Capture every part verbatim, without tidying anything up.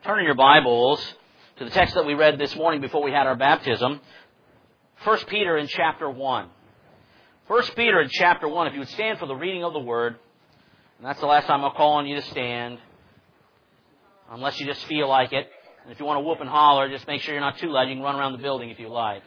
Turn in your Bibles to the text that we read this morning before we had our baptism. First Peter in chapter one. First Peter in chapter one, if you would stand for the reading of the Word. And that's the last time I'll call on you to stand. Unless you just feel like it. And if you want to whoop and holler, just make sure you're not too loud. You can run around the building if you like.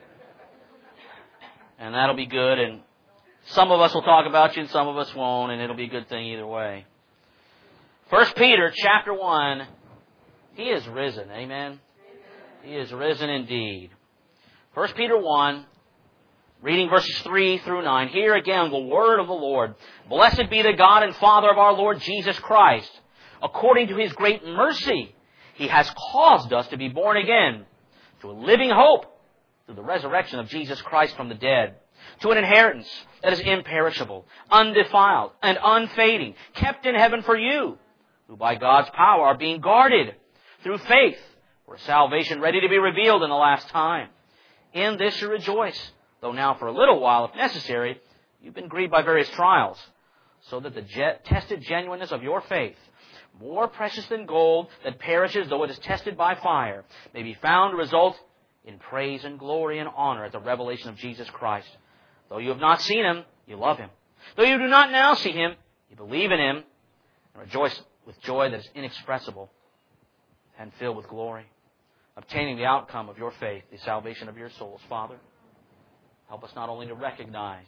And that'll be good. And some of us will talk about you and some of us won't. And it'll be a good thing either way. First Peter chapter one. He is risen. Amen. He is risen indeed. First Peter one, reading verses three through nine. Here again the word of the Lord. Blessed be the God and Father of our Lord Jesus Christ. According to His great mercy, He has caused us to be born again to a living hope through the resurrection of Jesus Christ from the dead, to an inheritance that is imperishable, undefiled, and unfading, kept in heaven for you, who by God's power are being guarded through faith for a salvation ready to be revealed in the last time. In this you rejoice, though now for a little while, if necessary, you've been grieved by various trials, so that the je- tested genuineness of your faith, more precious than gold that perishes though it is tested by fire, may be found to result in praise and glory and honor at the revelation of Jesus Christ. Though you have not seen Him, you love Him. Though you do not now see Him, you believe in Him and rejoice with joy that is inexpressible and filled with glory, obtaining the outcome of your faith, the salvation of your souls. Father, help us not only to recognize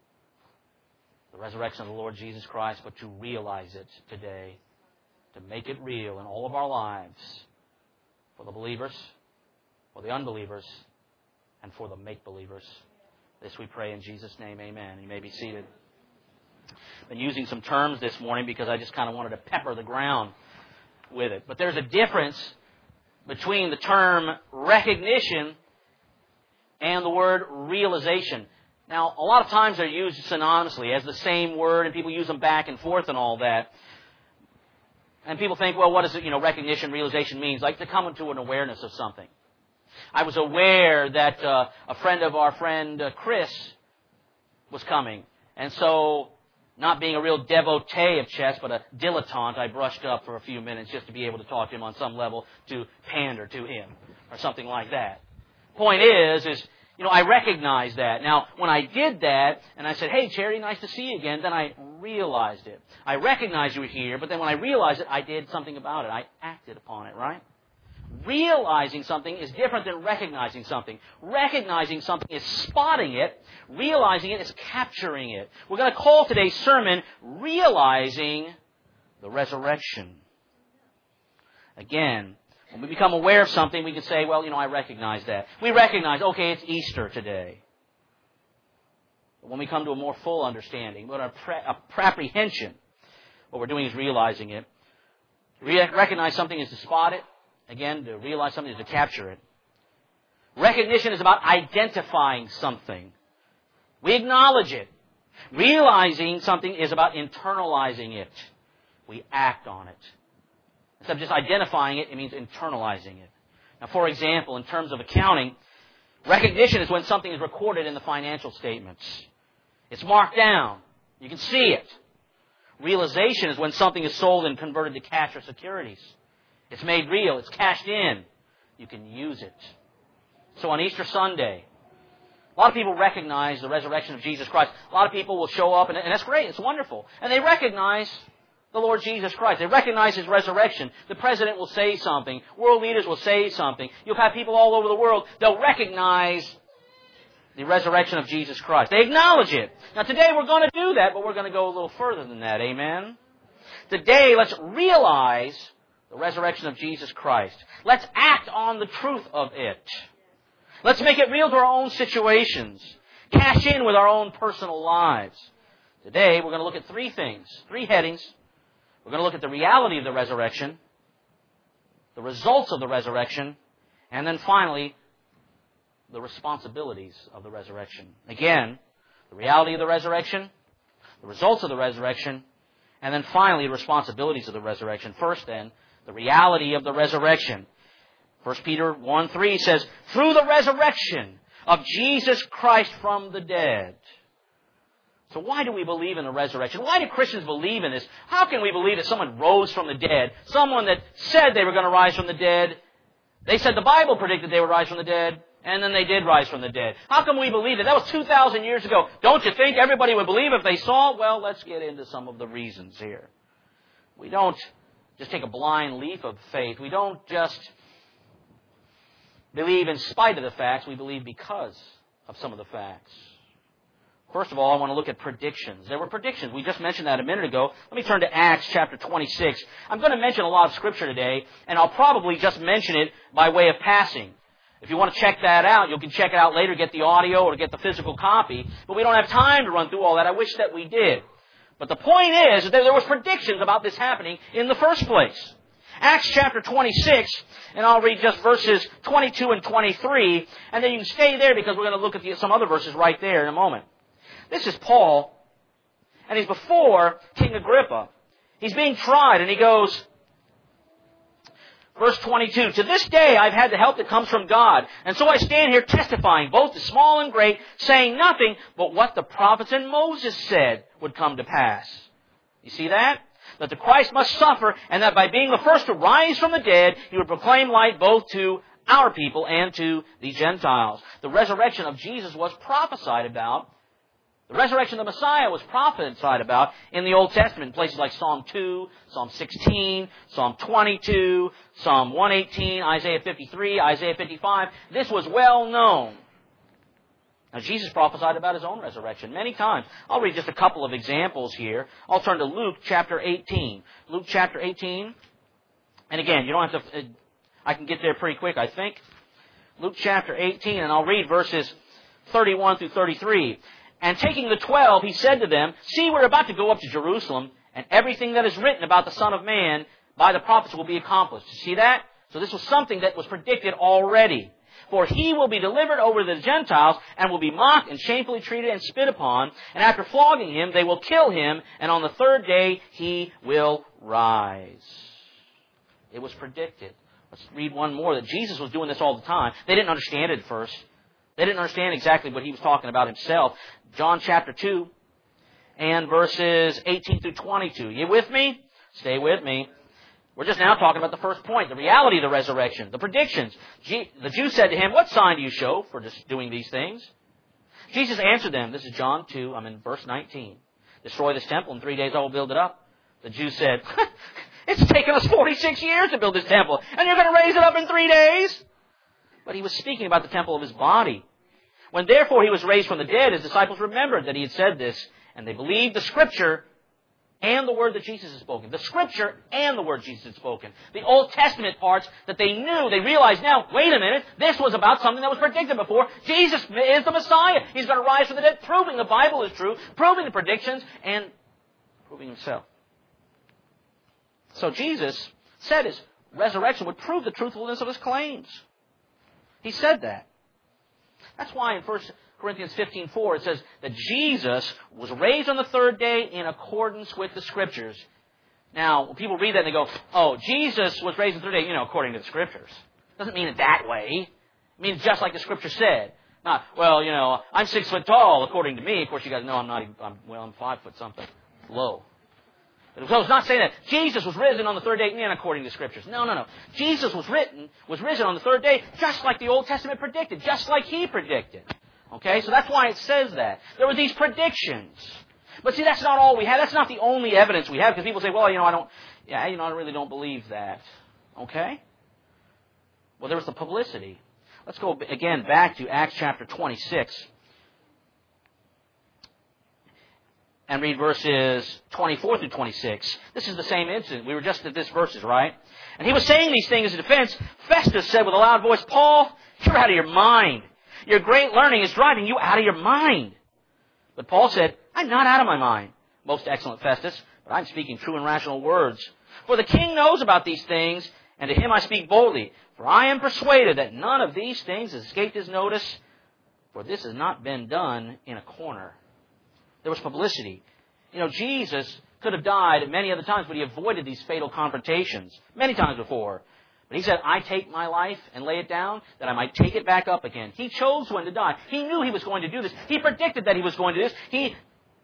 the resurrection of the Lord Jesus Christ, but to realize it today, to make it real in all of our lives, for the believers, for the unbelievers, and for the make-believers. This we pray in Jesus' name, amen. You may be seated. I've been using some terms this morning because I just kind of wanted to pepper the ground with it. But there's a difference between the term recognition and the word realization. Now, a lot of times they're used synonymously as the same word, and people use them back and forth and all that. And people think, well, what does it, you know, recognition, realization means? Like to come into an awareness of something. I was aware that uh, a friend of our friend uh, Chris was coming. And so, not being a real devotee of chess, but a dilettante, I brushed up for a few minutes just to be able to talk to him on some level, to pander to him, or something like that. Point is, is, you know, I recognized that. Now, when I did that, and I said, hey, Cherry, nice to see you again, then I realized it. I recognized you were here, but then when I realized it, I did something about it. I acted upon it, right? Realizing something is different than recognizing something. Recognizing something is spotting it. Realizing it is capturing it. We're going to call today's sermon, Realizing the Resurrection. Again, when we become aware of something, we can say, well, you know, I recognize that. We recognize, okay, it's Easter today. But when we come to a more full understanding, what a, pre- a apprehension, what we're doing is realizing it. To re- recognize something is to spot it. Again, to realize something is to capture it. Recognition is about identifying something. We acknowledge it. Realizing something is about internalizing it. We act on it. Instead of just identifying it, it means internalizing it. Now, for example, in terms of accounting, recognition is when something is recorded in the financial statements. It's marked down. You can see it. Realization is when something is sold and converted to cash or securities. It's made real. It's cashed in. You can use it. So on Easter Sunday, a lot of people recognize the resurrection of Jesus Christ. A lot of people will show up, and, and that's great. It's wonderful. And they recognize the Lord Jesus Christ. They recognize His resurrection. The president will say something. World leaders will say something. You'll have people all over the world. They'll recognize the resurrection of Jesus Christ. They acknowledge it. Now today we're going to do that, but we're going to go a little further than that. Amen? Today, let's realize the resurrection of Jesus Christ. Let's act on the truth of it. Let's make it real to our own situations. Cash in with our own personal lives. Today, we're going to look at three things, three headings. We're going to look at the reality of the resurrection, the results of the resurrection, and then finally, the responsibilities of the resurrection. Again, the reality of the resurrection, the results of the resurrection, and then finally, the responsibilities of the resurrection. First, then, the reality of the resurrection. First Peter one three says, through the resurrection of Jesus Christ from the dead. So why do we believe in the resurrection? Why do Christians believe in this? How can we believe that someone rose from the dead? Someone that said they were going to rise from the dead. They said the Bible predicted they would rise from the dead, and then they did rise from the dead. How can we believe it? That was two thousand years ago. Don't you think everybody would believe if they saw? Well, let's get into some of the reasons here. We don't just take a blind leap of faith. We don't just believe in spite of the facts. We believe because of some of the facts. First of all, I want to look at predictions. There were predictions. We just mentioned that a minute ago. Let me turn to Acts chapter twenty-six. I'm going to mention a lot of Scripture today, and I'll probably just mention it by way of passing. If you want to check that out, you can check it out later, get the audio or get the physical copy. But we don't have time to run through all that. I wish that we did. But the point is that there was predictions about this happening in the first place. Acts chapter twenty-six, and I'll read just verses twenty-two and twenty-three, and then you can stay there because we're going to look at the, some other verses right there in a moment. This is Paul, and he's before King Agrippa. He's being tried, and he goes, verse twenty-two, "To this day I've had the help that comes from God, and so I stand here testifying, both to small and great, saying nothing but what the prophets and Moses said would come to pass." You see that? That the Christ must suffer, and that by being the first to rise from the dead, he would proclaim light both to our people and to the Gentiles. The resurrection of Jesus was prophesied about. The resurrection of the Messiah was prophesied about in the Old Testament, in places like Psalm two, Psalm sixteen, Psalm twenty-two, Psalm one eighteen, Isaiah fifty-three, Isaiah fifty-five. This was well known. Now, Jesus prophesied about his own resurrection many times. I'll read just a couple of examples here. I'll turn to Luke chapter eighteen. Luke chapter eighteen. And again, you don't have to, I can get there pretty quick, I think. Luke chapter eighteen, and I'll read verses thirty-one through thirty-three. "And taking the twelve, he said to them, 'See, we're about to go up to Jerusalem, and everything that is written about the Son of Man by the prophets will be accomplished.'" You see that? So this was something that was predicted already. "For he will be delivered over to the Gentiles, and will be mocked and shamefully treated and spit upon. And after flogging him, they will kill him, and on the third day he will rise." It was predicted. Let's read one more, that Jesus was doing this all the time. They didn't understand it at first. They didn't understand exactly what he was talking about himself. John chapter two and verses eighteen through twenty-two. You with me? Stay with me. We're just now talking about the first point, the reality of the resurrection, the predictions. The Jews said to him, "What sign do you show for just doing these things?" Jesus answered them, this is John two, I'm in verse nineteen. "Destroy this temple, in three days I will build it up." The Jews said, "It's taken us forty-six years to build this temple, and you're going to raise it up in three days?" But he was speaking about the temple of his body. "When therefore he was raised from the dead, his disciples remembered that he had said this, and they believed the Scripture and the word that Jesus had spoken." The Scripture and the word Jesus had spoken. The Old Testament parts that they knew, they realized now, wait a minute, this was about something that was predicted before. Jesus is the Messiah. He's going to rise from the dead, proving the Bible is true, proving the predictions, and proving himself. So Jesus said his resurrection would prove the truthfulness of his claims. He said that. That's why in First Corinthians fifteen four it says that Jesus was raised on the third day in accordance with the Scriptures. Now, when people read that, they go, "Oh, Jesus was raised on the third day, you know, according to the Scriptures." Doesn't mean it that way. It means just like the Scripture said. Not, well, you know, I'm six foot tall, according to me. Of course, you guys know I'm not even, I'm, well, I'm five foot something. Low. So it's not saying that Jesus was risen on the third day and according to the Scriptures. No, no, no. Jesus was written, was risen on the third day just like the Old Testament predicted, just like he predicted. Okay, so that's why it says that. There were these predictions. But see, that's not all we have. That's not the only evidence we have, because people say, well, you know, I don't, yeah, you know, I really don't believe that. Okay? Well, there was the publicity. Let's go again back to Acts chapter twenty-six. And read verses twenty-four through twenty-six. This is the same incident. We were just at this verses, right? "And he was saying these things in defense. Festus said with a loud voice, 'Paul, you're out of your mind. Your great learning is driving you out of your mind.' But Paul said, 'I'm not out of my mind, most excellent Festus, but I'm speaking true and rational words. For the king knows about these things, and to him I speak boldly. For I am persuaded that none of these things has escaped his notice, for this has not been done in a corner.'" There was publicity. You know, Jesus could have died many other times, but he avoided these fatal confrontations many times before. But he said, "I take my life and lay it down, that I might take it back up again." He chose when to die. He knew he was going to do this. He predicted that he was going to do this. He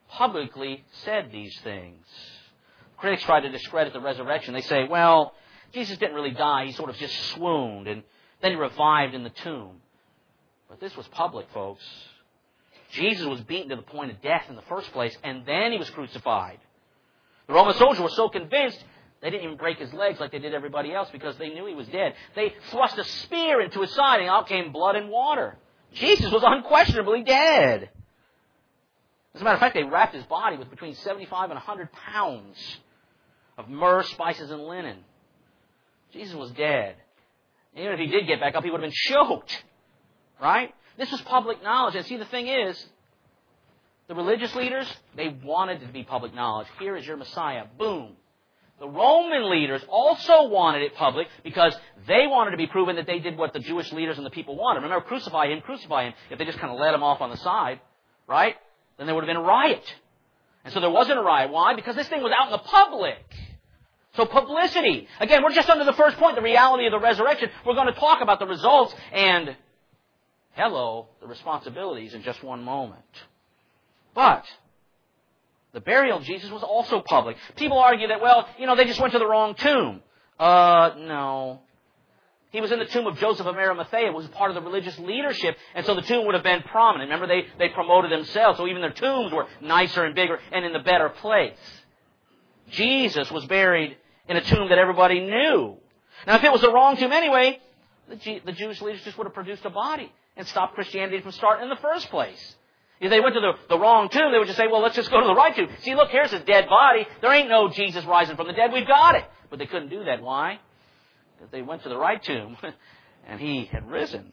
publicly said these things. Critics try to discredit the resurrection. They say, well, Jesus didn't really die. He sort of just swooned, and then he revived in the tomb. But this was public, folks. Jesus was beaten to the point of death in the first place, and then he was crucified. The Roman soldiers were so convinced, they didn't even break his legs like they did everybody else because they knew he was dead. They thrust a spear into his side, and out came blood and water. Jesus was unquestionably dead. As a matter of fact, they wrapped his body with between seventy-five and one hundred pounds of myrrh, spices, and linen. Jesus was dead. Even if he did get back up, he would have been choked. Right? This was public knowledge. And see, the thing is, the religious leaders, they wanted it to be public knowledge. Here is your Messiah. Boom. The Roman leaders also wanted it public because they wanted to be proven that they did what the Jewish leaders and the people wanted. Remember, crucify him, crucify him. If they just kind of let him off on the side, right, then there would have been a riot. And so there wasn't a riot. Why? Because this thing was out in the public. So publicity. Again, we're just under the first point, the reality of the resurrection. We're going to talk about the results and, hello, the responsibilities in just one moment. But the burial of Jesus was also public. People argue that, well, you know, they just went to the wrong tomb. Uh, no. He was in the tomb of Joseph of Arimathea, was part of the religious leadership, and so the tomb would have been prominent. Remember, they, they promoted themselves, so even their tombs were nicer and bigger and in the better place. Jesus was buried in a tomb that everybody knew. Now, if it was the wrong tomb anyway, the, G- the Jewish leaders just would have produced a body and stopped Christianity from starting in the first place. If they went to the, the wrong tomb, they would just say, well, let's just go to the right tomb. See, look, here's his dead body. There ain't no Jesus rising from the dead. We've got it. But they couldn't do that. Why? Because they went to the right tomb, and he had risen.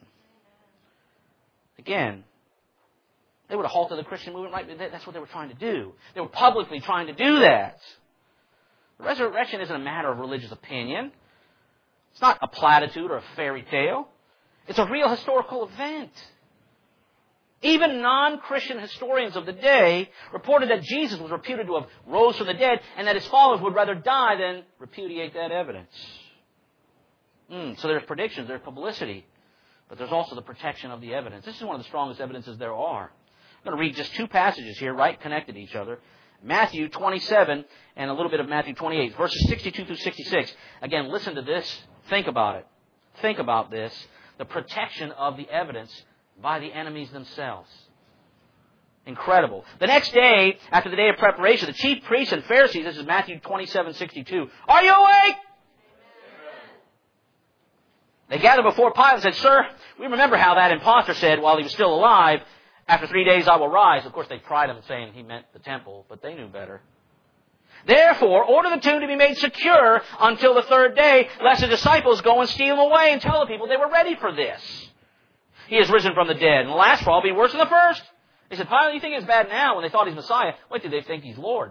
Again, they would have halted the Christian movement, right? That's what they were trying to do. They were publicly trying to do that. The resurrection isn't a matter of religious opinion. It's not a platitude or a fairy tale. It's a real historical event. Even non-Christian historians of the day reported that Jesus was reputed to have rose from the dead and that his followers would rather die than repudiate that evidence. Mm, so there's predictions, there's publicity, but there's also the protection of the evidence. This is one of the strongest evidences there are. I'm going to read just two passages here, right connected to each other. Matthew twenty-seven and a little bit of Matthew twenty-eight, verses sixty-two through sixty-six. Again, listen to this. Think about it. Think about this. The protection of the evidence by the enemies themselves. Incredible. The next day, after the day of preparation, the chief priests and Pharisees, this is Matthew twenty-seven sixty-two, are you awake? They gathered before Pilate and said, Sir, we remember how that impostor said while he was still alive, after three days I will rise. Of course, they tried him saying he meant the temple, but they knew better. Therefore, order the tomb to be made secure until the third day, lest the disciples go and steal him away and tell the people they were ready for this. He has risen from the dead, and the last fall will be worse than the first. They said, Pilate, you think it's bad now when they thought he's Messiah? Wait till they think he's Lord.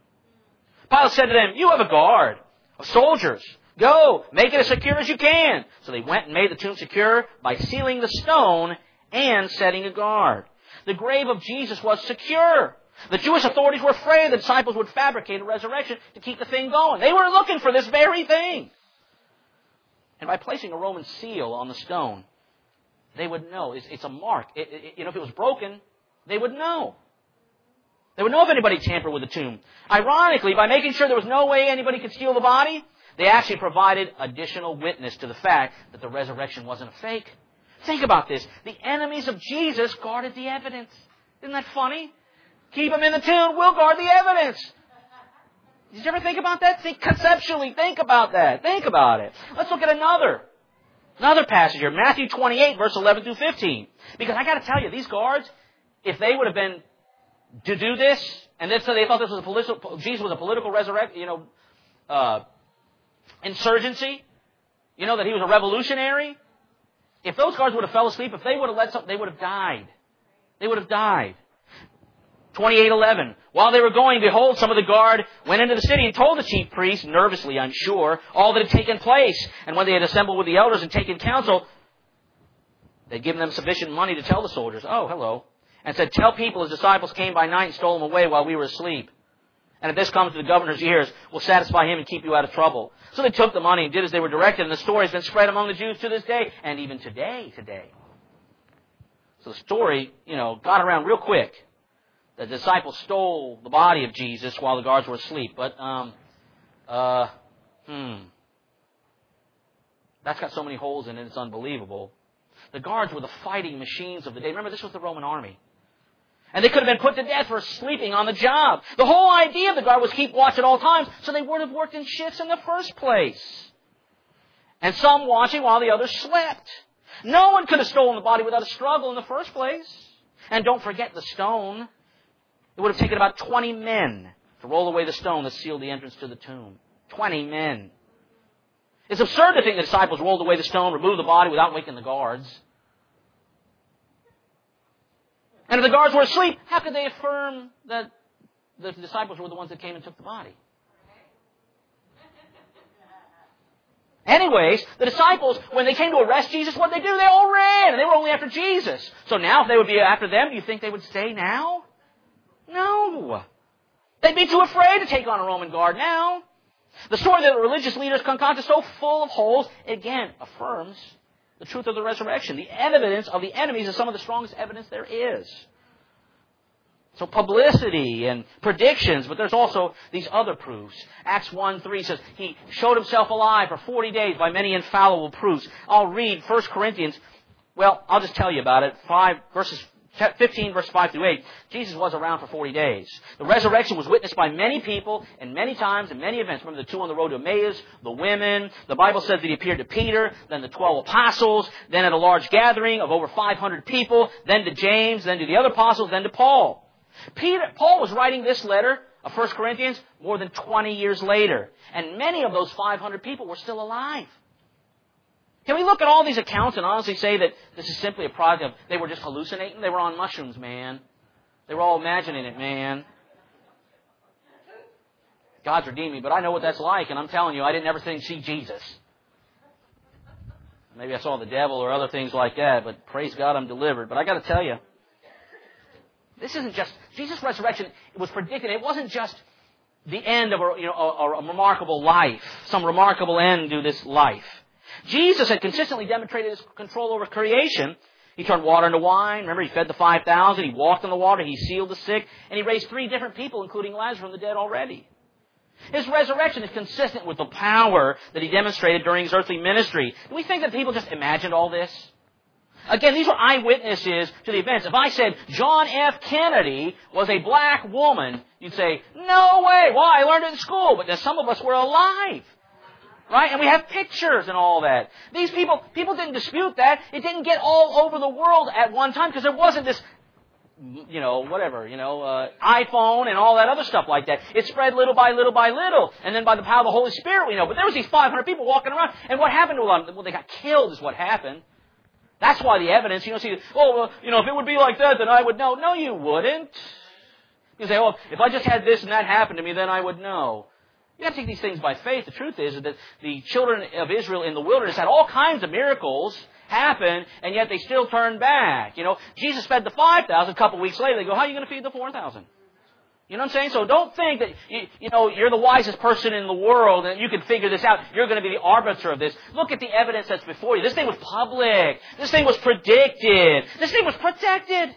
Pilate said to them, you have a guard of soldiers. Go, make it as secure as you can. So they went and made the tomb secure by sealing the stone and setting a guard. The grave of Jesus was secure. The Jewish authorities were afraid the disciples would fabricate a resurrection to keep the thing going. They were looking for this very thing. And by placing a Roman seal on the stone, they would know. It's, it's a mark. It, it, you know, if it was broken, they would know. They would know if anybody tampered with the tomb. Ironically, by making sure there was no way anybody could steal the body, they actually provided additional witness to the fact that the resurrection wasn't a fake. Think about this. The enemies of Jesus guarded the evidence. Isn't that funny? Keep them in the tomb. We'll guard the evidence. Did you ever think about that? Think conceptually. Think about that. Think about it. Let's look at another. Another passage here. Matthew twenty-eight, verse eleven through fifteen. Because I got to tell you, these guards, if they would have been to do this, and then so they thought this was a political, Jesus was a political resurrect, you know, uh, insurgency, you know, that he was a revolutionary. If those guards would have fell asleep, if they would have let something, they would have died. They would have died. twenty-eight eleven. While they were going, behold, some of the guard went into the city and told the chief priests, nervously, I'm sure, all that had taken place. And when they had assembled with the elders and taken counsel, they'd given them sufficient money to tell the soldiers, oh, hello, and said, tell people his disciples came by night and stole him away while we were asleep. And if this comes to the governor's ears, we'll satisfy him and keep you out of trouble. So they took the money and did as they were directed, and the story has been spread among the Jews to this day, and even today, today. So the story, you know, got around real quick the disciples stole the body of Jesus while the guards were asleep. But, um, uh, hmm. That's got so many holes in it, it's unbelievable. The guards were the fighting machines of the day. Remember, this was the Roman army. And they could have been put to death for sleeping on the job. The whole idea of the guard was keep watch at all times, so they wouldn't have worked in shifts in the first place. And some watching while the others slept. No one could have stolen the body without a struggle in the first place. And don't forget the stone. It would have taken about twenty men to roll away the stone that sealed the entrance to the tomb. Twenty men. It's absurd to think the disciples rolled away the stone, removed the body without waking the guards. And if the guards were asleep, how could they affirm that the disciples were the ones that came and took the body? Anyways, the disciples, when they came to arrest Jesus, what did they do? They all ran, and they were only after Jesus. So now, if they would be after them, do you think they would stay now? No. They'd be too afraid to take on a Roman guard now. The story that the religious leaders concoct is so full of holes, it again affirms the truth of the resurrection. The evidence of the enemies is some of the strongest evidence there is. So publicity and predictions, but there's also these other proofs. Acts one three says, He showed Himself alive for forty days by many infallible proofs. I'll read First Corinthians. Well, I'll just tell you about it. Five verses fifteen, verse five through eight. Jesus was around for forty days. The resurrection was witnessed by many people and many times and many events. Remember the two on the road to Emmaus, the women. The Bible says that He appeared to Peter, then the twelve apostles, then at a large gathering of over five hundred people, then to James, then to the other apostles, then to Paul. Peter, Paul was writing this letter of First Corinthians more than twenty years later. And many of those five hundred people were still alive. Can we look at all these accounts and honestly say that this is simply a product of, they were just hallucinating? They were on mushrooms, man. They were all imagining it, man. God's redeemed me, but I know what that's like, and I'm telling you, I didn't ever think see Jesus. Maybe I saw the devil or other things like that, but praise God I'm delivered. But I got to tell you, this isn't just, Jesus' resurrection was predicted. It wasn't just the end of a, you know, a, a remarkable life, some remarkable end to this life. Jesus had consistently demonstrated His control over creation. He turned water into wine. Remember, He fed the five thousand. He walked on the water. He healed the sick. And He raised three different people, including Lazarus from the dead already. His resurrection is consistent with the power that He demonstrated during His earthly ministry. Do we think that people just imagined all this? Again, these were eyewitnesses to the events. If I said John F. Kennedy was a black woman, you'd say, no way. Why? I learned it in school. But then some of us were alive. Right? And we have pictures and all that. These people, people didn't dispute that. It didn't get all over the world at one time because there wasn't this, you know, whatever, you know, uh, iPhone and all that other stuff like that. It spread little by little by little. And then by the power of the Holy Spirit, we know. But there was these five hundred people walking around. And what happened to them? Well, they got killed is what happened. That's why the evidence, you know, see, oh, well, you know, if it would be like that, then I would know. No, you wouldn't. You say, oh, if I just had this and that happen to me, then I would know. You have to take these things by faith. The truth is that the children of Israel in the wilderness had all kinds of miracles happen, and yet they still turned back. You know, Jesus fed the five thousand. A couple of weeks later, they go, how are you going to feed the four thousand? You know what I'm saying? So don't think that, you, you know, you're the wisest person in the world and you can figure this out. You're going to be the arbiter of this. Look at the evidence that's before you. This thing was public. This thing was predicted. This thing was protected.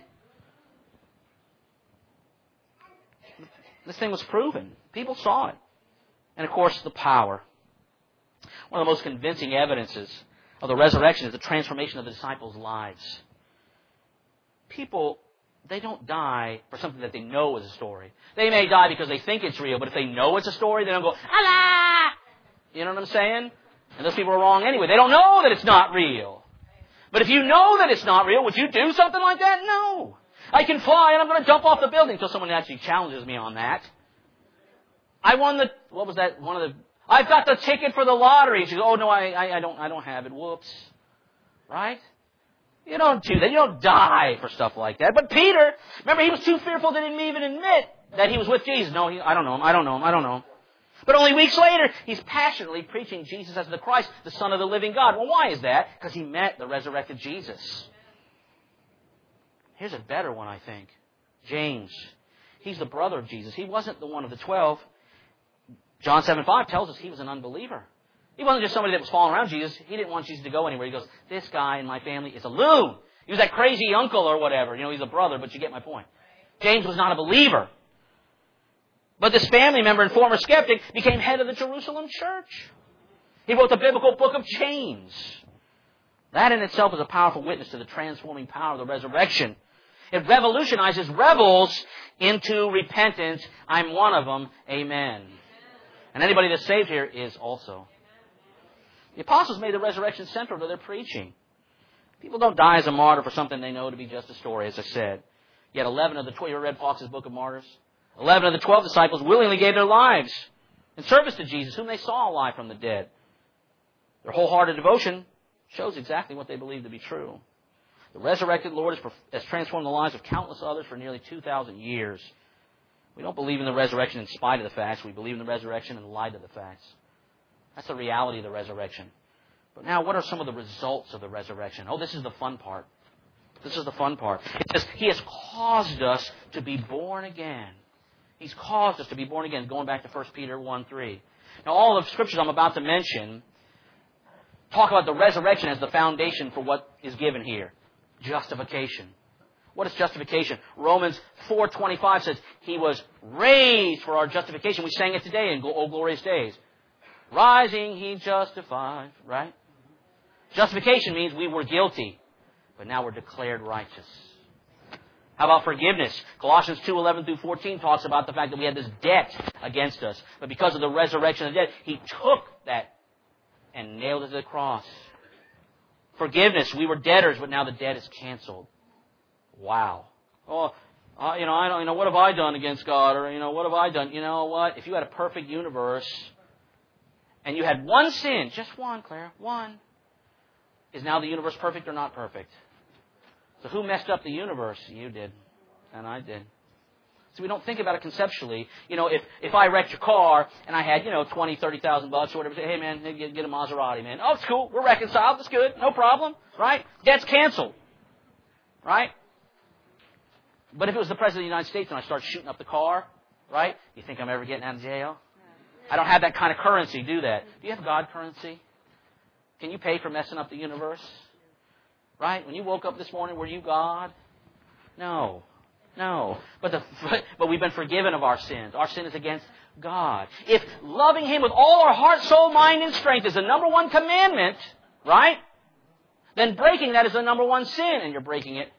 This thing was proven. People saw it. And, of course, the power. One of the most convincing evidences of the resurrection is the transformation of the disciples' lives. People, they don't die for something that they know is a story. They may die because they think it's real, but if they know it's a story, they don't go, Allah! You know what I'm saying? And those people are wrong anyway. They don't know that it's not real. But if you know that it's not real, would you do something like that? No. I can fly and I'm going to jump off the building until someone actually challenges me on that. I won the, what was that, one of the, I've got the ticket for the lottery. She goes, oh no, I, I, I don't, I don't have it. Whoops. Right? You don't do that. You don't die for stuff like that. But Peter, remember, he was too fearful that he didn't even admit that he was with Jesus. No, he, I don't know him. I don't know him. I don't know him. But only weeks later, he's passionately preaching Jesus as the Christ, the Son of the living God. Well, why is that? Because he met the resurrected Jesus. Here's a better one, I think. James. He's the brother of Jesus. He wasn't the one of the twelve. John seven five tells us he was an unbeliever. He wasn't just somebody that was following around Jesus. He didn't want Jesus to go anywhere. He goes, this guy in my family is a loon. He was that crazy uncle or whatever. You know, he's a brother, but you get my point. James was not a believer. But this family member and former skeptic became head of the Jerusalem church. He wrote the biblical book of James. That in itself is a powerful witness to the transforming power of the resurrection. It revolutionizes rebels into repentance. I'm one of them. Amen. And anybody that's saved here is also. The apostles made the resurrection central to their preaching. People don't die as a martyr for something they know to be just a story, as I said. Yet eleven of the twelve, you ever read Fox's Book of Martyrs? Eleven of the twelve disciples willingly gave their lives in service to Jesus, whom they saw alive from the dead. Their wholehearted devotion shows exactly what they believe to be true. The resurrected Lord has transformed the lives of countless others for nearly two thousand years. We don't believe in the resurrection in spite of the facts. We believe in the resurrection in light of the facts. That's the reality of the resurrection. But now, what are some of the results of the resurrection? Oh, this is the fun part. This is the fun part. It says, He has caused us to be born again. He's caused us to be born again, going back to First Peter one three. Now, all the scriptures I'm about to mention talk about the resurrection as the foundation for what is given here. Justification. What is justification? Romans four twenty-five says, He was raised for our justification. We sang it today in O Glorious Days. Rising, He justified, right? Justification means we were guilty, but now we're declared righteous. How about forgiveness? Colossians two eleven through fourteen talks about the fact that we had this debt against us. But because of the resurrection of the dead, He took that and nailed it to the cross. Forgiveness. We were debtors, but now the debt is canceled. Wow. Oh, uh, you know, I don't, you know, what have I done against God? Or, you know, what have I done? You know what? If you had a perfect universe and you had one sin, just one, Claire, one, is now the universe perfect or not perfect? So who messed up the universe? You did. And I did. So we don't think about it conceptually. You know, if, if I wrecked your car and I had, you know, twenty, thirty thousand bucks or whatever, say, hey man, get, get a Maserati, man. Oh, it's cool. We're reconciled. It's good. No problem. Right? Debt's canceled. Right? But if it was the President of the United States and I start shooting up the car, right? You think I'm ever getting out of jail? I don't have that kind of currency, do that. Do you have God currency? Can you pay for messing up the universe? Right? When you woke up this morning, were you God? No. No. But the, but we've been forgiven of our sins. Our sin is against God. If loving Him with all our heart, soul, mind, and strength is the number one commandment, right? Then breaking that is the number one sin, and you're breaking it.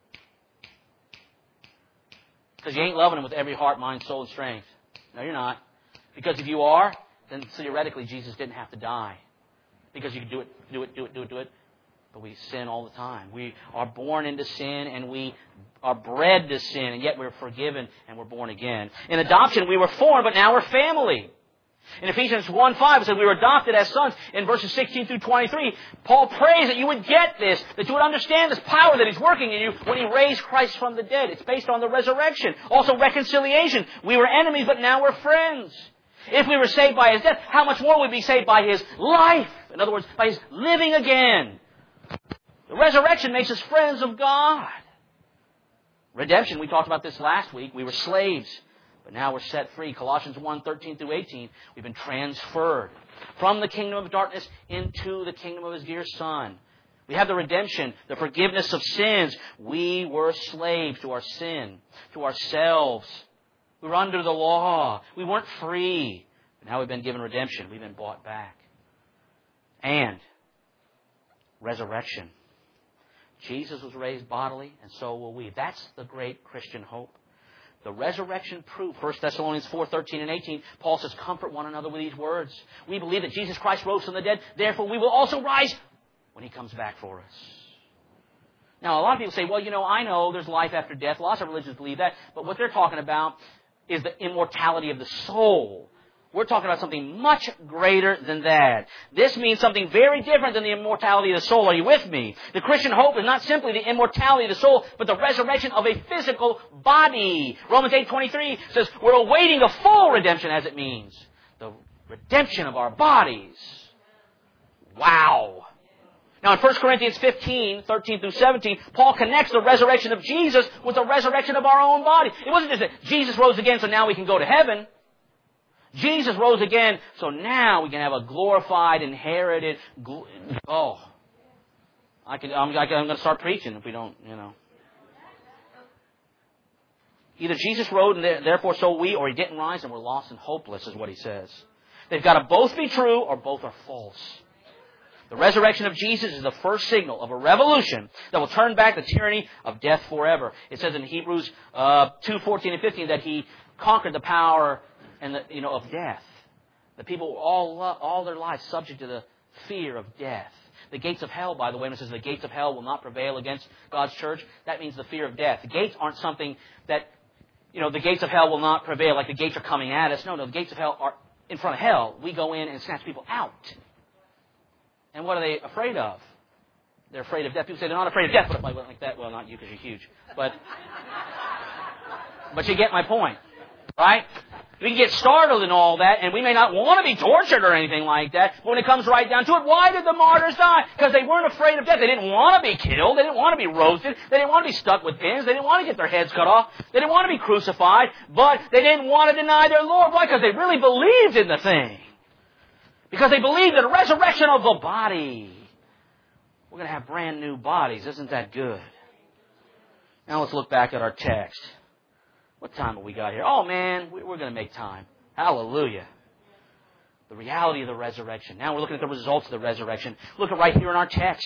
Because you ain't loving Him with every heart, mind, soul, and strength. No, you're not. Because if you are, then theoretically Jesus didn't have to die. Because you can do it, do it, do it, do it, do it. But we sin all the time. We are born into sin and we are bred to sin, and yet we're forgiven and we're born again. In adoption, we were foreign, but now we're family. In Ephesians one five, it says we were adopted as sons. In verses sixteen through twenty-three, Paul prays that you would get this, that you would understand this power that He's working in you when He raised Christ from the dead. It's based on the resurrection. Also reconciliation. We were enemies, but now we're friends. If we were saved by His death, how much more would we be saved by His life? In other words, by His living again. The resurrection makes us friends of God. Redemption, we talked about this last week. We were slaves, but now we're set free. Colossians one thirteen through eighteen, we've been transferred from the kingdom of darkness into the kingdom of His dear Son. We have the redemption, the forgiveness of sins. We were slaves to our sin, to ourselves. We were under the law. We weren't free. But now we've been given redemption. We've been bought back. And resurrection. Jesus was raised bodily, and so will we. That's the great Christian hope. The resurrection proof. First Thessalonians four thirteen and eighteen, Paul says, comfort one another with these words. We believe that Jesus Christ rose from the dead. Therefore, we will also rise when He comes back for us. Now, a lot of people say, well, you know, I know there's life after death. Lots of religions believe that. But what they're talking about is the immortality of the soul. We're talking about something much greater than that. This means something very different than the immortality of the soul. Are you with me? The Christian hope is not simply the immortality of the soul, but the resurrection of a physical body. Romans eight twenty-three says we're awaiting the full redemption, as it means. The redemption of our bodies. Wow. Now in First Corinthians fifteen, thirteen through seventeen, Paul connects the resurrection of Jesus with the resurrection of our own body. It wasn't just that Jesus rose again so now we can go to heaven. Jesus rose again, so now we can have a glorified, inherited, gl- oh, I can, I'm, I can, I'm going to start preaching if we don't, you know. Either Jesus rose and therefore so we, or He didn't rise and we're lost and hopeless, is what he says. They've got to both be true or both are false. The resurrection of Jesus is the first signal of a revolution that will turn back the tyranny of death forever. It says in Hebrews uh, two, fourteen and fifteen that He conquered the power and the, you know, of death. The people were all, all their lives subject to the fear of death. The gates of hell, by the way, when it says the gates of hell will not prevail against God's church, that means the fear of death. The gates aren't something that, you know, the gates of hell will not prevail, like the gates are coming at us. No, no, the gates of hell are in front of hell. We go in and snatch people out. And what are they afraid of? They're afraid of death. People say they're not afraid of death, but if I went like that, well, not you because you're huge. But, but you get my point, right? We can get startled and all that, and we may not want to be tortured or anything like that. But when it comes right down to it, why did the martyrs die? Because they weren't afraid of death. They didn't want to be killed. They didn't want to be roasted. They didn't want to be stuck with pins. They didn't want to get their heads cut off. They didn't want to be crucified. But they didn't want to deny their Lord. Why? Because they really believed in the thing. Because they believed in the resurrection of the body. We're going to have brand new bodies. Isn't that good? Now let's look back at our text. What time have we got here? Oh, man, we're going to make time. Hallelujah. The reality of the resurrection. Now we're looking at the results of the resurrection. Look at right here in our text.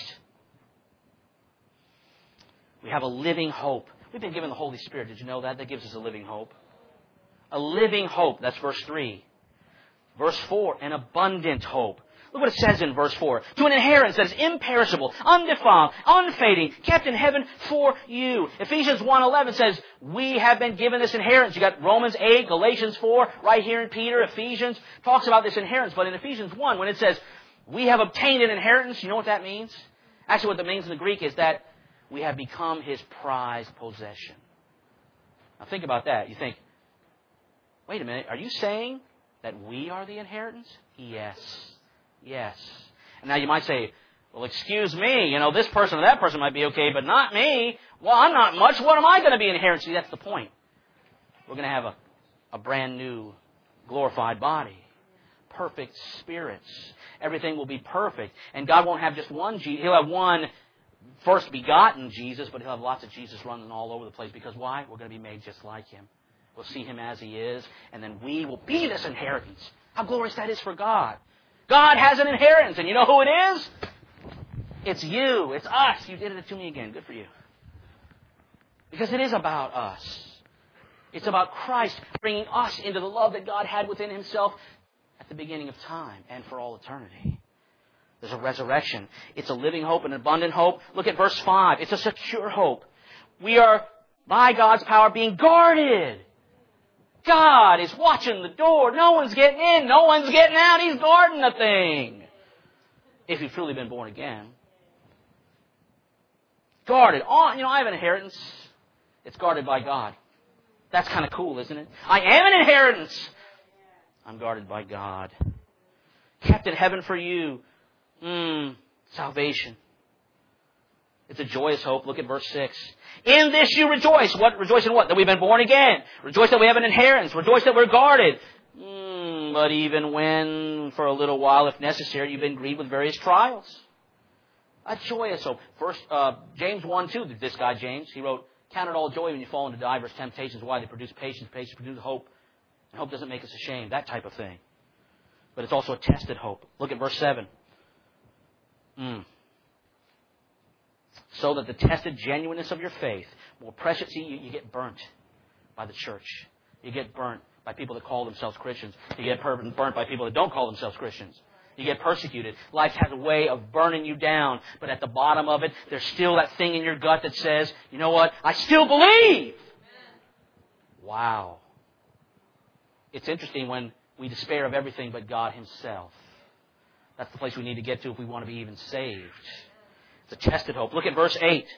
We have a living hope. We've been given the Holy Spirit. Did you know that? That gives us a living hope. A living hope. That's verse three. Verse four, an abundant hope. Look what it says in verse four. To an inheritance that is imperishable, undefiled, unfading, kept in heaven for you. Ephesians one eleven says, we have been given this inheritance. You got Romans eight, Galatians four, right here in Peter. Ephesians talks about this inheritance. But in Ephesians one, when it says, we have obtained an inheritance, you know what that means? Actually, what that means in the Greek is that we have become His prized possession. Now think about that. You think, wait a minute, are you saying that we are the inheritance? Yes. Yes. And now you might say, well, excuse me, you know, this person or that person might be okay, but not me. Well, I'm not much. What am I going to be inheritance? See, that's the point. We're going to have a, a brand new glorified body. Perfect spirits. Everything will be perfect. And God won't have just one Jesus. He'll have one first begotten Jesus, but He'll have lots of Jesus running all over the place. Because why? We're going to be made just like Him. We'll see Him as He is, and then we will be this inheritance. How glorious that is for God. God has an inheritance, and you know who it is? It's you. It's us. You did it to me again. Good for you. Because it is about us. It's about Christ bringing us into the love that God had within Himself at the beginning of time and for all eternity. There's a resurrection. It's a living hope, an abundant hope. Look at verse five. It's a secure hope. We are, by God's power, being guarded. God is watching the door. No one's getting in. No one's getting out. He's guarding the thing. If you've truly been born again. Guarded. Oh, you know, I have an inheritance. It's guarded by God. That's kind of cool, isn't it? I am an inheritance. I'm guarded by God. Kept in heaven for you. Mm, salvation. It's a joyous hope. Look at verse six. In this you rejoice. What? Rejoice in what? That we've been born again. Rejoice that we have an inheritance. Rejoice that we're guarded. Mm, but even when, for a little while, if necessary, you've been grieved with various trials. A joyous hope. First, uh, James one two, this guy James, he wrote, count it all joy when you fall into diverse temptations. Why? They produce patience. Patience produces hope. And hope doesn't make us ashamed. That type of thing. But it's also a tested hope. Look at verse seven. Mm. So that the tested genuineness of your faith, more precious, see, you, you get burnt by the church. You get burnt by people that call themselves Christians. You get burnt by people that don't call themselves Christians. You get persecuted. Life has a way of burning you down. But at the bottom of it, there's still that thing in your gut that says, you know what? I still believe. Wow. It's interesting when we despair of everything but God Himself. That's the place we need to get to if we want to be even saved. It's a tested hope. Look at verse eight.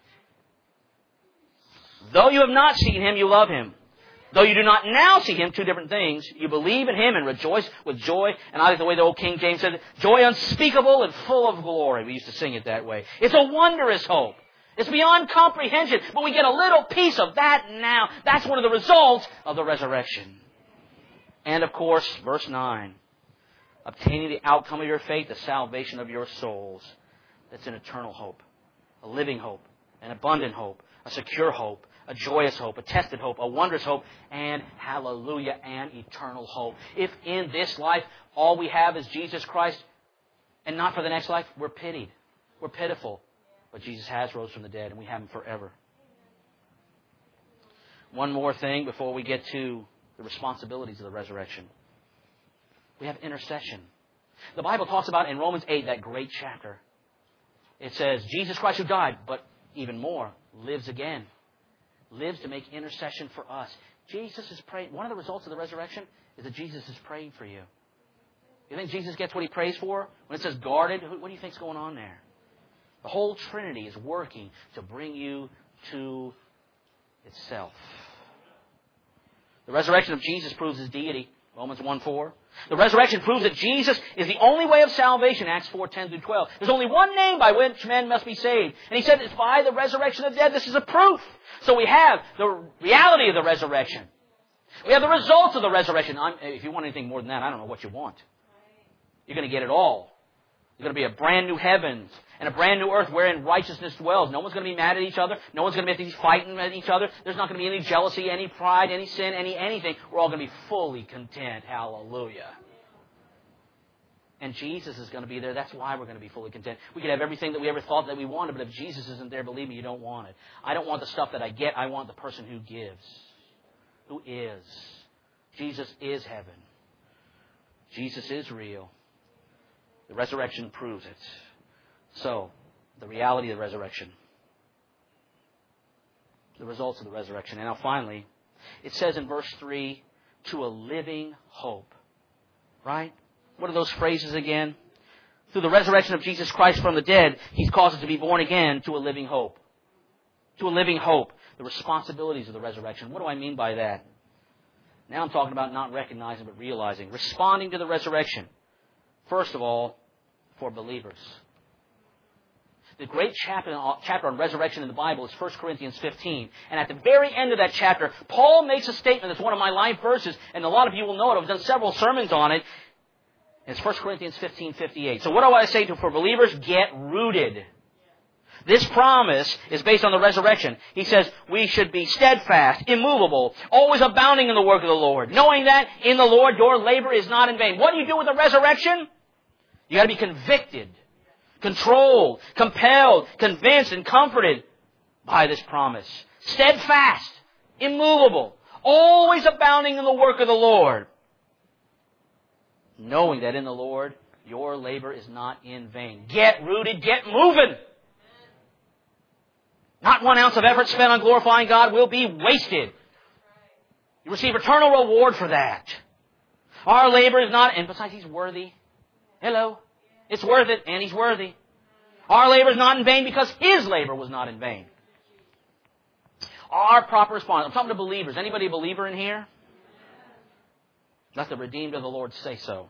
Though you have not seen Him, you love Him. Though you do not now see Him, two different things, you believe in Him and rejoice with joy. And I like the way the old King James said it, joy unspeakable and full of glory. We used to sing it that way. It's a wondrous hope. It's beyond comprehension, but we get a little piece of that now. That's one of the results of the resurrection. And of course, verse nine, obtaining the outcome of your faith, the salvation of your souls. That's an eternal hope, a living hope, an abundant hope, a secure hope, a joyous hope, a tested hope, a wondrous hope, and hallelujah, an eternal hope. If in this life all we have is Jesus Christ and not for the next life, we're pitied. We're pitiful. But Jesus has rose from the dead and we have Him forever. One more thing before we get to the responsibilities of the resurrection. We have intercession. The Bible talks about in Romans eight, that great chapter. It says, Jesus Christ who died, but even more, lives again. Lives to make intercession for us. Jesus is praying. One of the results of the resurrection is that Jesus is praying for you. You think Jesus gets what He prays for? When it says guarded, what do you think is going on there? The whole Trinity is working to bring you to itself. The resurrection of Jesus proves His deity. Romans one four. The resurrection proves that Jesus is the only way of salvation. Acts four ten through twelve. There's only one name by which men must be saved. And He said it's by the resurrection of the dead. This is a proof. So we have the reality of the resurrection. We have the results of the resurrection. I'm, if you want anything more than that, I don't know what you want. You're going to get it all. There's going to be a brand new heavens and a brand new earth wherein righteousness dwells. No one's going to be mad at each other. No one's going to be fighting at each other. There's not going to be any jealousy, any pride, any sin, any anything. We're all going to be fully content. Hallelujah. And Jesus is going to be there. That's why we're going to be fully content. We could have everything that we ever thought that we wanted, but if Jesus isn't there, believe me, you don't want it. I don't want the stuff that I get. I want the person who gives, who is. Jesus is heaven. Jesus is real. The resurrection proves it. So, the reality of the resurrection. The results of the resurrection. And now finally, it says in verse three, to a living hope. Right? What are those phrases again? Through the resurrection of Jesus Christ from the dead, He's caused us to be born again to a living hope. To a living hope. The responsibilities of the resurrection. What do I mean by that? Now I'm talking about not recognizing but realizing. Responding to the resurrection. First of all, for believers. The great chapter, chapter on resurrection in the Bible is First Corinthians fifteen. And at the very end of that chapter, Paul makes a statement that's one of my life verses, and a lot of you will know it. I've done several sermons on it. It's First Corinthians fifteen fifty-eight. So what do I say to for believers? Get rooted. This promise is based on the resurrection. He says we should be steadfast, immovable, always abounding in the work of the Lord, knowing that in the Lord your labor is not in vain. What do you do with the resurrection? You got to be convicted, controlled, compelled, convinced, and comforted by this promise. Steadfast, immovable, always abounding in the work of the Lord, knowing that in the Lord your labor is not in vain. Get rooted, get moving. Not one ounce of effort spent on glorifying God will be wasted. You receive eternal reward for that. Our labor is not, and besides, He's worthy. Hello. It's worth it, and He's worthy. Our labor is not in vain because His labor was not in vain. Our proper response. I'm talking to believers. Anybody a believer in here? Let the redeemed of the Lord say so.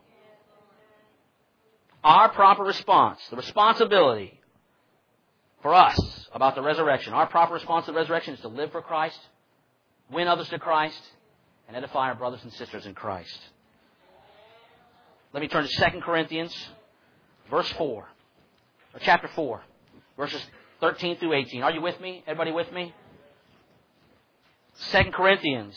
Our proper response, the responsibility for us about the resurrection, our proper response to the resurrection is to live for Christ, win others to Christ, and edify our brothers and sisters in Christ. Let me turn to Second Corinthians, verse four, or chapter four, verses thirteen through eighteen. Are you with me? Everybody with me? Second Corinthians.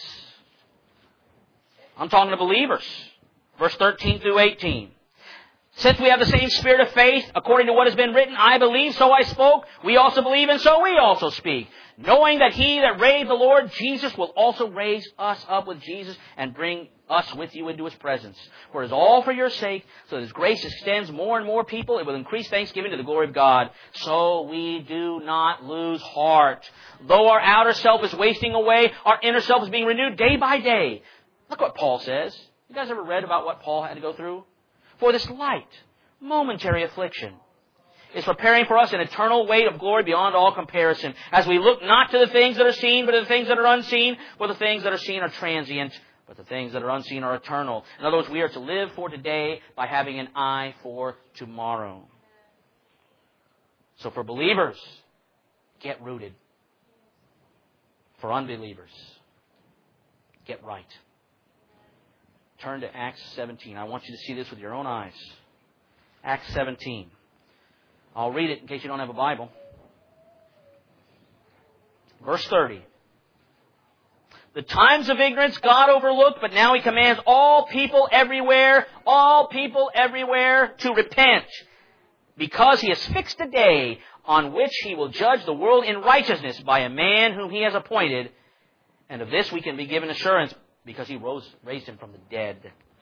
I'm talking to believers. Verse thirteen through eighteen. Since we have the same spirit of faith, according to what has been written, I believe, so I spoke. We also believe, and so we also speak. Knowing that He that raised the Lord Jesus will also raise us up with Jesus and bring us with you into His presence. For it is all for your sake, so that His grace extends more and more people. It will increase thanksgiving to the glory of God. So we do not lose heart. Though our outer self is wasting away, our inner self is being renewed day by day. Look what Paul says. You guys ever read about what Paul had to go through? For this light, momentary affliction is preparing for us an eternal weight of glory beyond all comparison, as we look not to the things that are seen, but to the things that are unseen. For the things that are seen are transient, but the things that are unseen are eternal. In other words, we are to live for today by having an eye for tomorrow. So for believers, get rooted. For unbelievers, get right. Turn to Acts seventeen. I want you to see this with your own eyes. Acts seventeen. I'll read it in case you don't have a Bible. Verse thirty. The times of ignorance God overlooked, but now He commands all people everywhere, all people everywhere to repent, because He has fixed a day on which He will judge the world in righteousness by a man whom He has appointed. And of this we can be given assurance, because He rose, raised Him from the dead.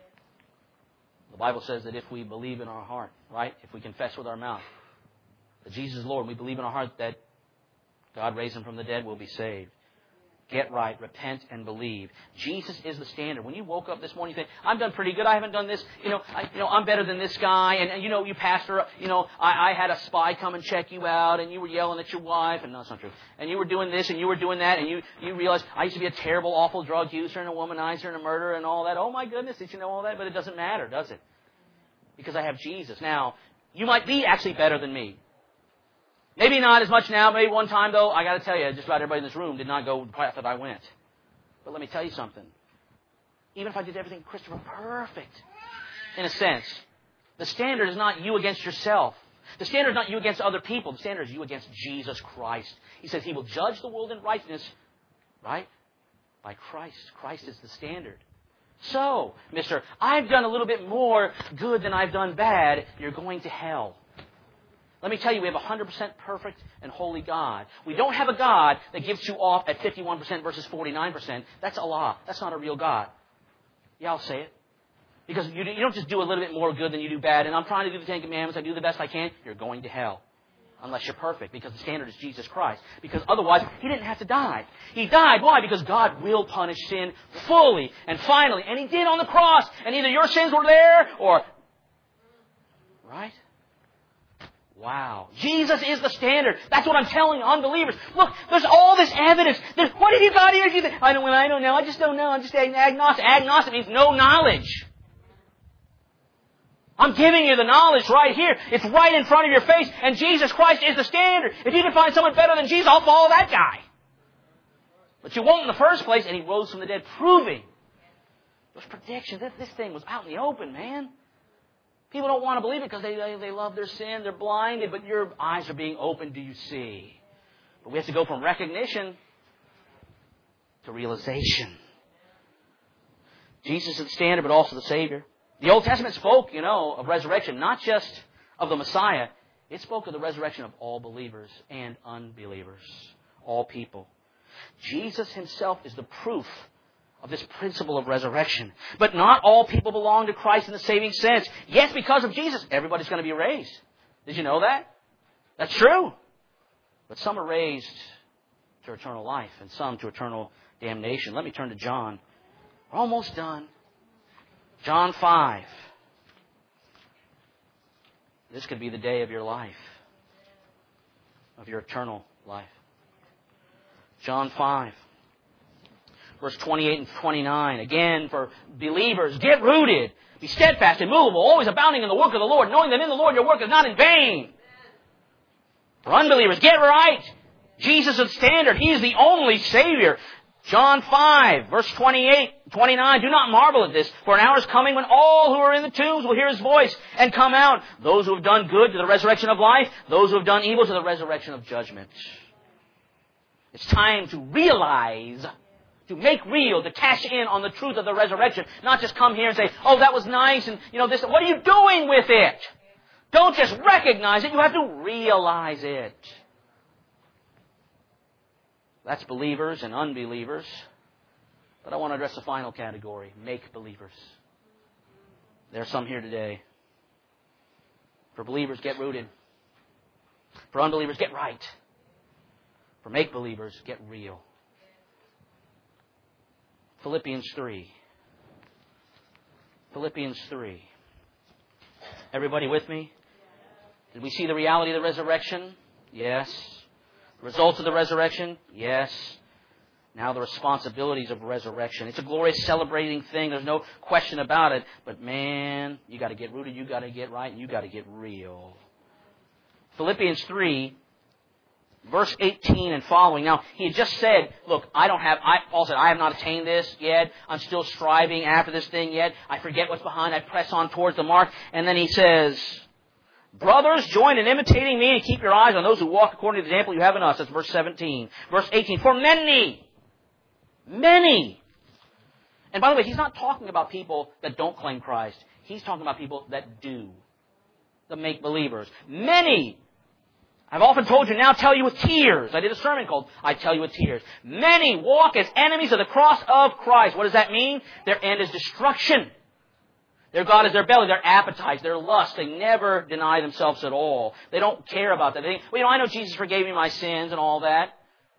The Bible says that if we believe in our heart, right, if we confess with our mouth that Jesus is Lord, and we believe in our heart that God raised Him from the dead, we'll be saved. Get right, repent, and believe. Jesus is the standard. When you woke up this morning, you think, I've done pretty good. I haven't done this. You know, I, you know, I'm better than this guy. And, and you know, you pastor, you know, I, I had a spy come and check you out, and you were yelling at your wife. And no, that's not true. And you were doing this, and you were doing that, and you, you realized, I used to be a terrible, awful drug user, and a womanizer, and a murderer, and all that. Oh, my goodness, did you know all that? But it doesn't matter, does it? Because I have Jesus. Now, you might be actually better than me. Maybe not as much now. Maybe one time, though, I got to tell you, just about everybody in this room did not go the path that I went. But let me tell you something. Even if I did everything, Christopher, perfect, in a sense, the standard is not you against yourself. The standard is not you against other people. The standard is you against Jesus Christ. He says He will judge the world in righteousness, right? By Christ. Christ is the standard. So, mister, I've done a little bit more good than I've done bad. You're going to hell. Let me tell you, we have a one hundred percent perfect and holy God. We don't have a God that gives you off at fifty-one percent versus forty-nine percent. That's a lie. That's not a real God. Yeah, I'll say it. Because you, you don't just do a little bit more good than you do bad. And I'm trying to do the Ten Commandments. I do the best I can. You're going to hell. Unless you're perfect. Because the standard is Jesus Christ. Because otherwise, He didn't have to die. He died. Why? Because God will punish sin fully and finally. And He did on the cross. And either your sins were there or... Right? Wow. Jesus is the standard. That's what I'm telling unbelievers. Look, there's all this evidence. There's, what have you got here? You think, I don't, I don't know. I just don't know. I'm just agnostic. Agnostic means no knowledge. I'm giving you the knowledge right here. It's right in front of your face. And Jesus Christ is the standard. If you can find someone better than Jesus, I'll follow that guy. But you won't in the first place. And He rose from the dead, proving those predictions. This, this thing was out in the open, man. People don't want to believe it because they, they, they love their sin. They're blinded, but your eyes are being opened. Do you see? But we have to go from recognition to realization. Jesus is the standard, but also the Savior. The Old Testament spoke, you know, of resurrection, not just of the Messiah. It spoke of the resurrection of all believers and unbelievers, all people. Jesus Himself is the proof of this principle of resurrection. But not all people belong to Christ in the saving sense. Yes, because of Jesus, everybody's going to be raised. Did you know that? That's true. But some are raised to eternal life and some to eternal damnation. Let me turn to John. We're almost done. John five. This could be the day of your life, of your eternal life. John five. Verse twenty-eight and twenty-nine. Again, for believers, get rooted. Be steadfast, immovable, always abounding in the work of the Lord, knowing that in the Lord your work is not in vain. For unbelievers, get right. Jesus is the standard. He is the only Savior. John five, verse twenty-eight, twenty-nine. Do not marvel at this, for an hour is coming when all who are in the tombs will hear His voice and come out. Those who have done good to the resurrection of life, those who have done evil to the resurrection of judgment. It's time to realize, to make real, to cash in on the truth of the resurrection. Not just come here and say, oh, that was nice, and you know this. What are you doing with it? Don't just recognize it. You have to realize it. That's believers and unbelievers. But I want to address the final category, make-believers. There are some here today. For believers, get rooted. For unbelievers, get right. For make-believers, get real. Philippians three. Philippians three. Everybody with me? Did we see the reality of the resurrection? Yes. The results of the resurrection? Yes. Now the responsibilities of resurrection. It's a glorious celebrating thing. There's no question about it. But man, you got to get rooted, you got to get right, and you got to get real. Philippians three, verse eighteen and following. Now, he had just said, look, I don't have, I, Paul said, I have not attained this yet. I'm still striving after this thing yet. I forget what's behind. I press on towards the mark. And then he says, Brothers, join in imitating me and keep your eyes on those who walk according to the example you have in us. That's verse seventeen. Verse eighteen. For many, many. And by the way, he's not talking about people that don't claim Christ. He's talking about people that do. The make-believers. Many. I've often told you, now tell you with tears. I did a sermon called I Tell You with Tears. Many walk as enemies of the cross of Christ. What does that mean? Their end is destruction. Their God is their belly, their appetites, their lust. They never deny themselves at all. They don't care about that. They think, well, you know, I know Jesus forgave me my sins and all that.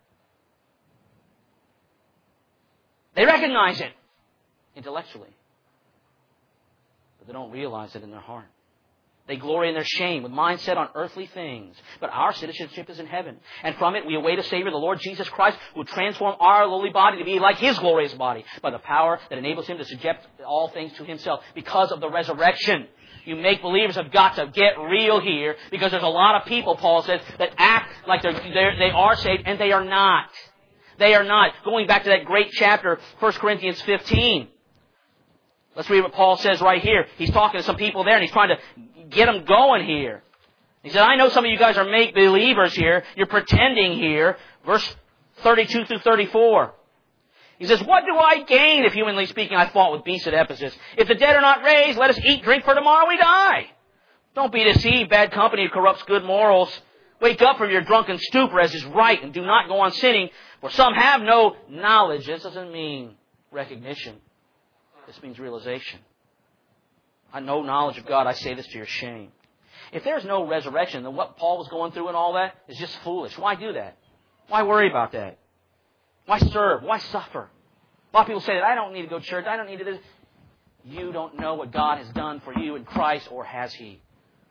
They recognize it intellectually, but they don't realize it in their heart. They glory in their shame with mind set on earthly things. But our citizenship is in heaven. And from it we await a Savior, the Lord Jesus Christ, who will transform our lowly body to be like His glorious body by the power that enables Him to subject all things to Himself because of the resurrection. You make believers have got to get real here, because there's a lot of people, Paul says, that act like they're, they're, they are saved and they are not. They are not. Going back to that great chapter, First Corinthians fifteen. Let's read what Paul says right here. He's talking to some people there and he's trying to get them going here. He said, I know some of you guys are make-believers here. You're pretending here. Verse thirty-two through thirty-four. He says, what do I gain if, humanly speaking, I fought with beasts at Ephesus? If the dead are not raised, let us eat, drink, for tomorrow we die. Don't be deceived. Bad company corrupts good morals. Wake up from your drunken stupor, as is right, and do not go on sinning, for some have no knowledge. This doesn't mean recognition. This means realization. I know knowledge of God. I say this to your shame. If there's no resurrection, then what Paul was going through and all that is just foolish. Why do that? Why worry about that? Why serve? Why suffer? A lot of people say that I don't need to go to church. I don't need to do this. You don't know what God has done for you in Christ, or has He?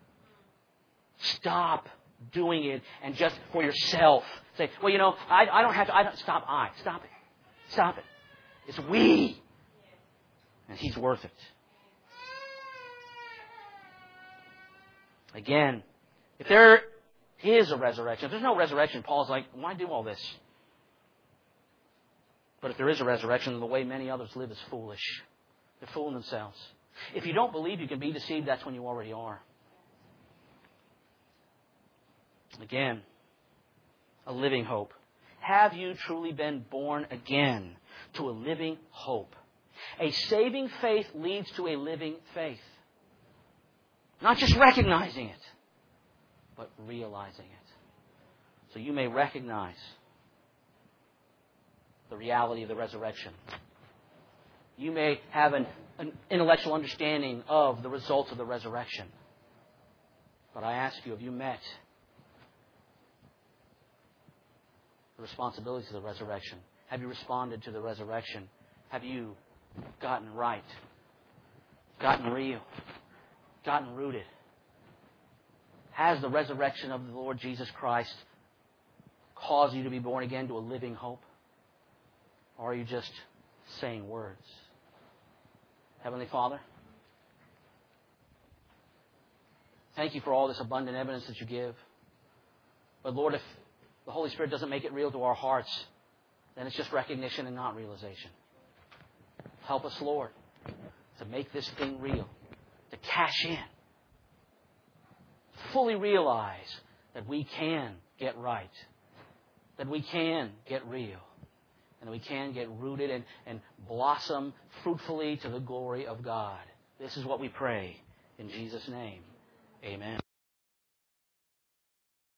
Stop doing it and just for yourself. Say, well, you know, I, I don't have to. I don't, stop. I. Stop it. Stop it. It's we. And He's worth it. Again, if there is a resurrection, if there's no resurrection, Paul's like, why do all this? But if there is a resurrection, the way many others live is foolish. They're fooling themselves. If you don't believe you can be deceived, that's when you already are. Again, a living hope. Have you truly been born again to a living hope? A saving faith leads to a living faith. Not just recognizing it, but realizing it. So you may recognize the reality of the resurrection. You may have an, an intellectual understanding of the results of the resurrection. But I ask you, have you met the responsibilities of the resurrection? Have you responded to the resurrection? Have you gotten right? Gotten real? Gotten rooted? Has the resurrection of the Lord Jesus Christ caused you to be born again to a living hope? Or are you just saying words? Heavenly Father, thank you for all this abundant evidence that you give. But Lord, if the Holy Spirit doesn't make it real to our hearts, then it's just recognition and not realization. Help us, Lord, to make this thing real, to cash in, fully realize that we can get right, that we can get real, and that we can get rooted and, and blossom fruitfully to the glory of God. This is what we pray in Jesus' name. Amen.